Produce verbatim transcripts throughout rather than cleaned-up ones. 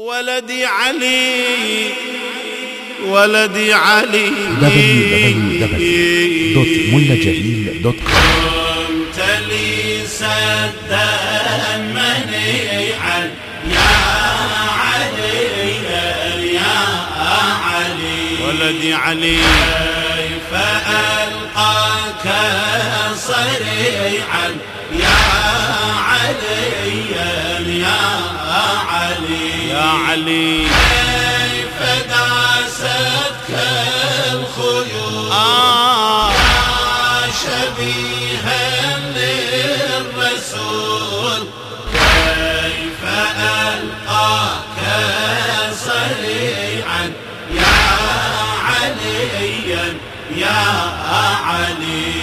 ولدي علي ولدي علي دبليو دبليو دبليو دوت ملا جميل دوت كوم. كنت لي سدا منيعا يا علي يا علي ولدي علي كيف ألقاك صريعا يا علي يا علي يا علي كيف داستك الخيول آه يا شبيها للرسول كيف ألقاك صريعا يا علي يا علي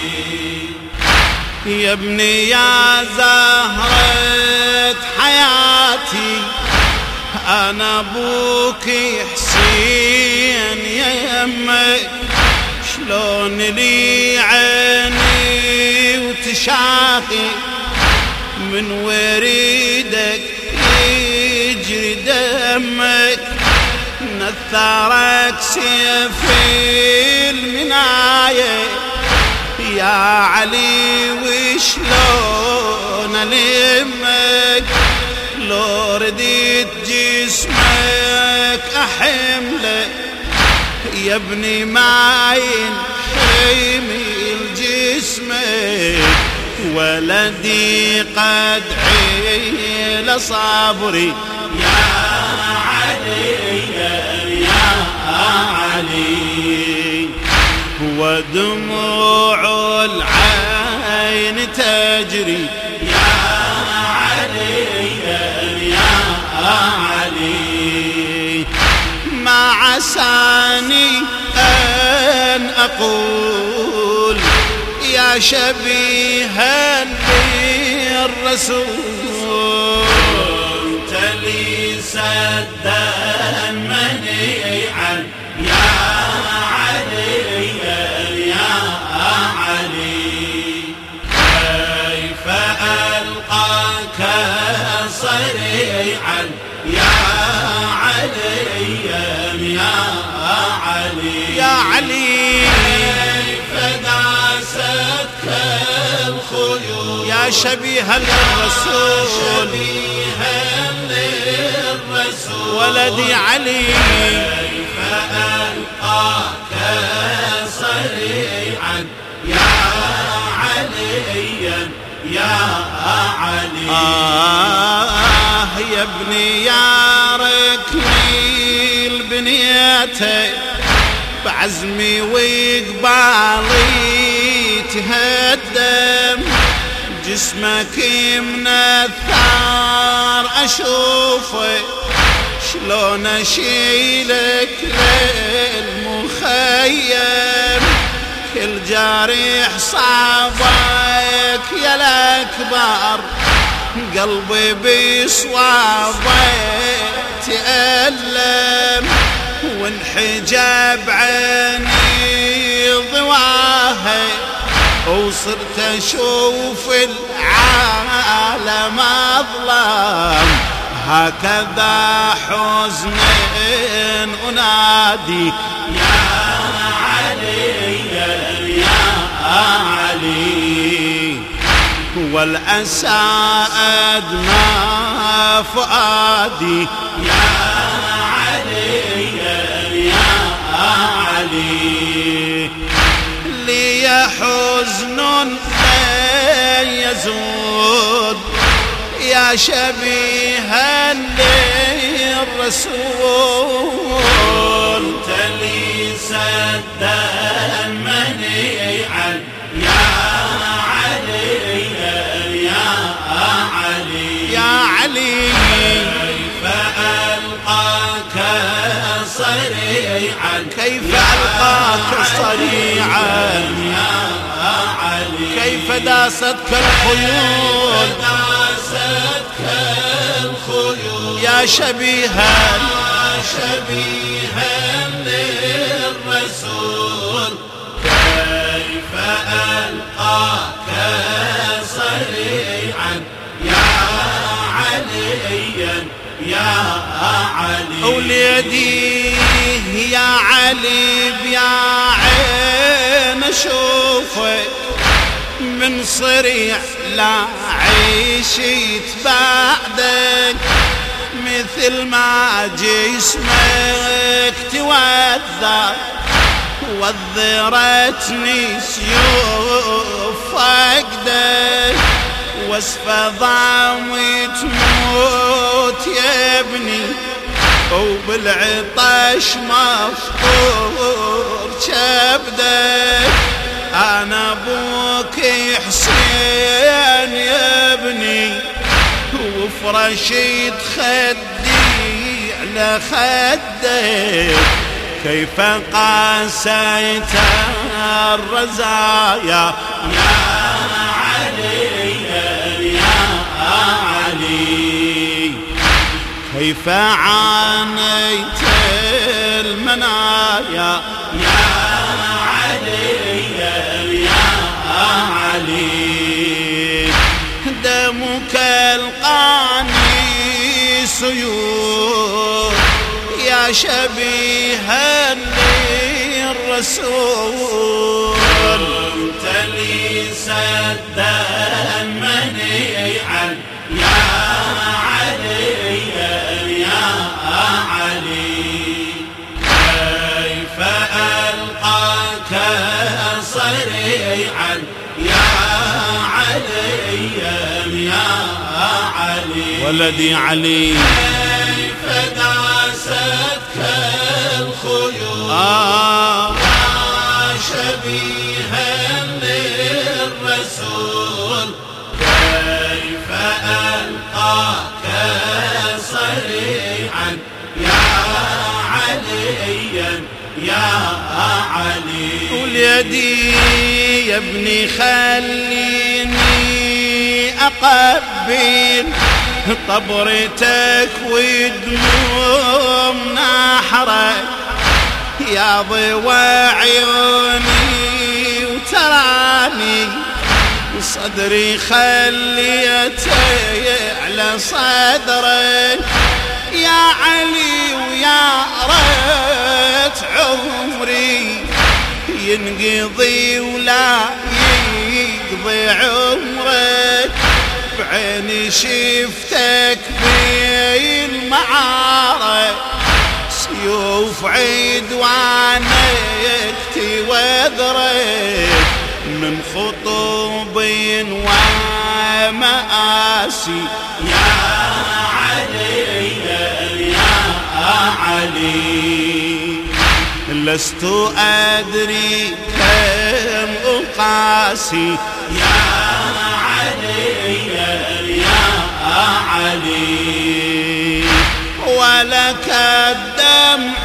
يا ابني يا زهرة حياتي أنا أبوك حسين يا يمك شلون لي عيني وتشاقي من وريدك يجري دمك نثارك سيف المناية يا علي وشلون ألمك لو رديت جسمك أحملك يا ابني ما ينحمل جسمك ولدي قد عيل صبري يا علي يا علي ودموع العين تجري يا علي يا علي ما عساني أن أقول يا شبيها بالرسول كنت لي سدا منيعا يا علي يا علي كيف ألقاك صريعا يا علي يا علي يا علي كيف داستك الخيول يا شبيها للرسول شبيها للرسول ولدي علي كيف ألقاك صريعا يا علي يا علي آه يا ابني يا ركني البنيتي بعزمي وقبالي تهدم جسمك من الثار أشوفه شلون أشيلك للمخيم كل جارح صابك يا الأكبر قلبي بصوابك تألم وانحجاب عيني ضواها وصرت أشوف العالم أظلم هكذا حزن أنادي يا علي يا علي والأسى أدمى فؤادي يا علي يا علي لي حزن لا يزول يا شبيها للرسول كنت لي سدا منيعا يا علي يا علي يا علي كيف ألقاك صريعا كيف ألقاك صريعا يا علي كيف داستك الخيول داستك الخيول يا شبيها يا شبيها للرسول كيف ألقاك صريعا يا علي يا علي. وليدي يا علي بيا عين اشوفك من صريع لا عيشت بعدك، مثل ما جسمك توذر وذرتني سيوف فقدك، واسفى ضامي تموت يا ابني وبالعطش مفطور كبدك. انا ابوك حسين يا ابني وفرشت خدي على خدك، كيف قاسيت الرزايا يا علي يا علي. كيف عانيت المنايا يا علي يا علي. دمك القاني سيول يا شبيها للرسول، انت لي سدا منيعا يا علي يا علي. كيف ألقاك صريعا يا علي يا علي. ولدي علي كيف داستك الخيول آه يا شبيها للرسول. كيف ألقاك صريعا يا علي يا علي. وليدي يا ابني خليني أقبل طبرتك ودموم نحرك يا ضوى عيوني، وتراني صدري خليته على صدرك يا علي، ويا ريت عمري ينقضي ولا يقضي عمرك، بعيني شفتك بالمعارك سيوف عدوانك توذرك، من خطوب ومآسي يا علي يا علي. لست أدري كم أقاسي يا علي يا علي. ولك الدمع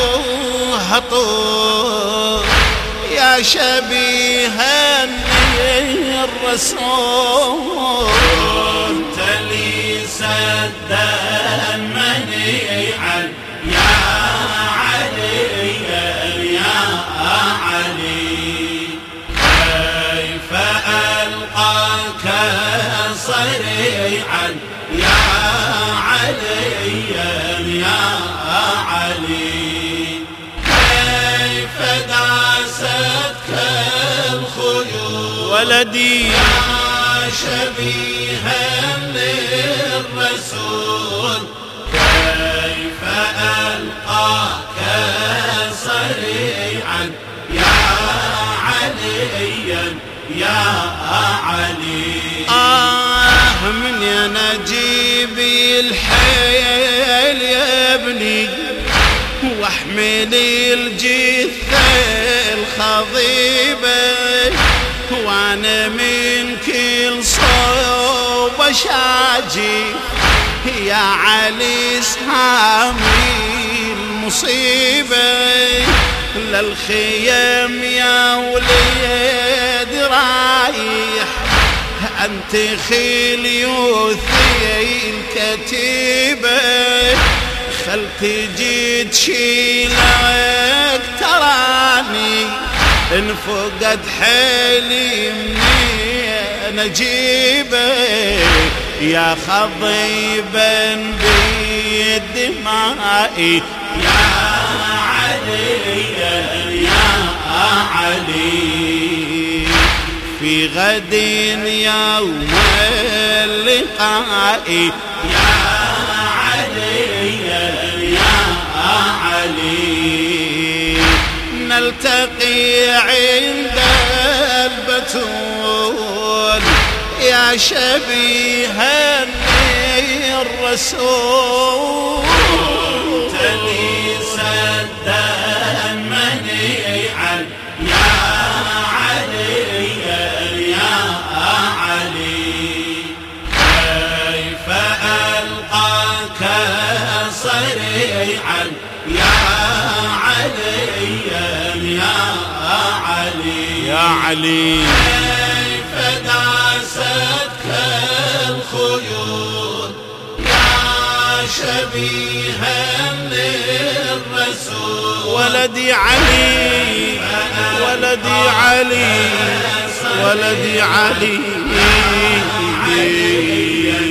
هطول يا شبيها للرسول، انت لي سدا منيعا يا علي يا علي. كيف ألقاك صريعا يا علي يا علي. كيف داستك الخيول ولدي يا شبيها للرسول. كيف ألقاك صريعا يا علي يا علي. آه من يا نجيب الحيل يا ابني واحمل الجثة الخضيبة، وانا من كل صوب شاجي يا علي سهامي المصيبة، للخيم يا وليد رايح أنت خليوثي الكتيبة، خل تجي تشيلك تراني إن فقد حيلي منين أجيبه، يا خضيبا دمائي يا علي يا علي في غد يوم اللقاء يا علي يا علي نلتقي عند البتول يا شبيها الرسول تلي سدا منيعا يا علي يا علي كيف ألقاك صريعا يا علي يا علي يا علي كيف داستك الخيول يا شبيها للرسول ولدي علي ولدي علي ولدي علي